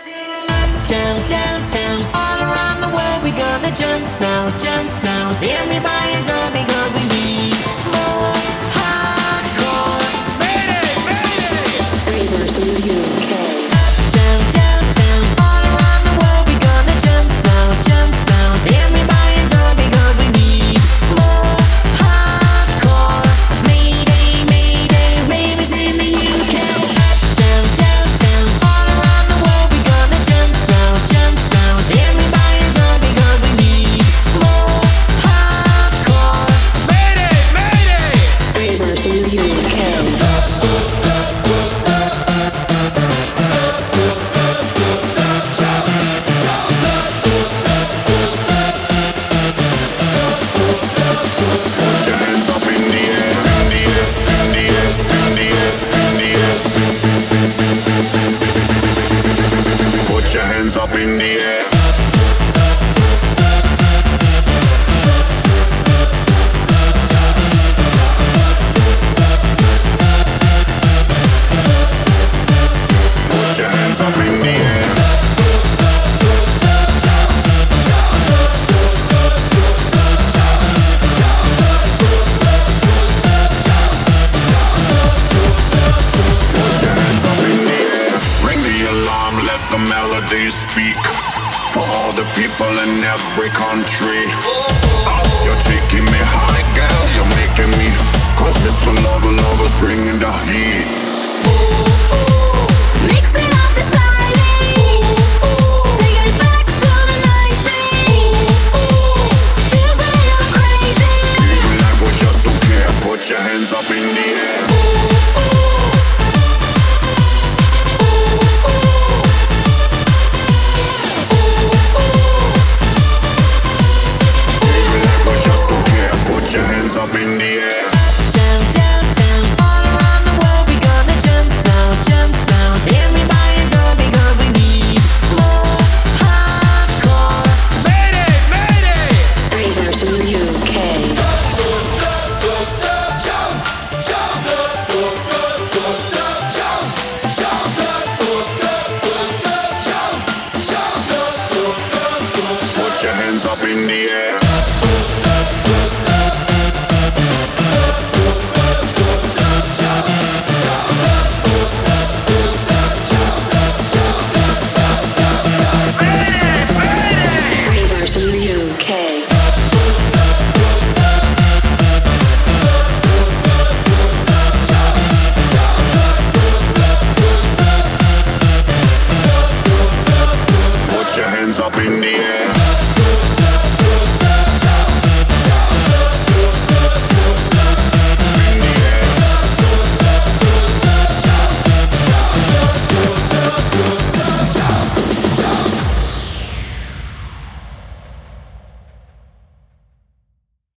Uptown, downtown, all around the world, we gonna jump now, jump now. Everybody go because we need more hardcore. Mayday, mayday! Ravers in the UK. Uptown, downtown, all around the world, we gonna jump now, jump now. Everybody go because we need more hardcore. Mayday, mayday, ravers in the UK. Uptown, downtown, all around the world, we gonna jump now, jump now. Everybody go because we need more hardcore. Mayday, mayday! Ravers in the UK. Put your hands up in the air, in the air, in the air, in the air, in the air. Put your hands up in the air. Put your hands up in the air. Put your hands up in the air. Ring the alarm, let the melody speak. For all the people in every country. You're taking me high, girl, you're making me. Cause Mr. Lover's bringing the heat. Mixing up the styling, taking it back to the 90s. Feels a little crazy. Feeling like we just don't care. Put your hands up in the air. Feeling like we just don't care. Put your hands up in the air. Uptown, downtown, all around the world, we gonna jump now, jump now. Everybody go because we need more hardcore. Mayday, mayday! Ravers in the UK. Put your hands up in the air.